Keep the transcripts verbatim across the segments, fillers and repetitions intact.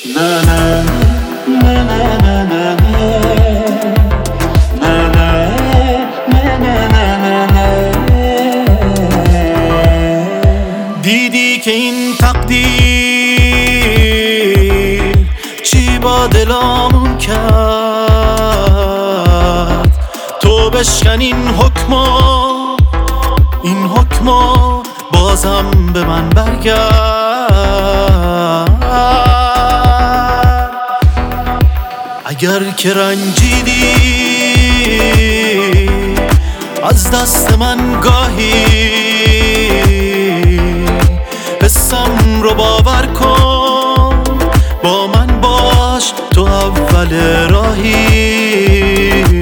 نه نه نه نه نه نه دیدی که این تقدیر چی با دلامون کرد، تو بشکن این حکما، این حکما بازم به من برگرد. اگر که رنجیدی از دست من گاهی، حسم رو باور کن، با من باش تو اول راهی.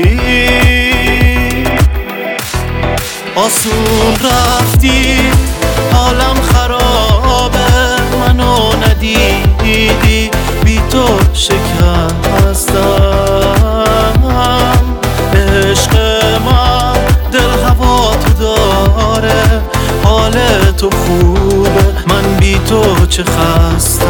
آسون رفتی حالم خرابه، منو ندیدی بی تو شکستم. عشق من دل هوا تو داره، حال تو خوبه من بی تو چه خستم.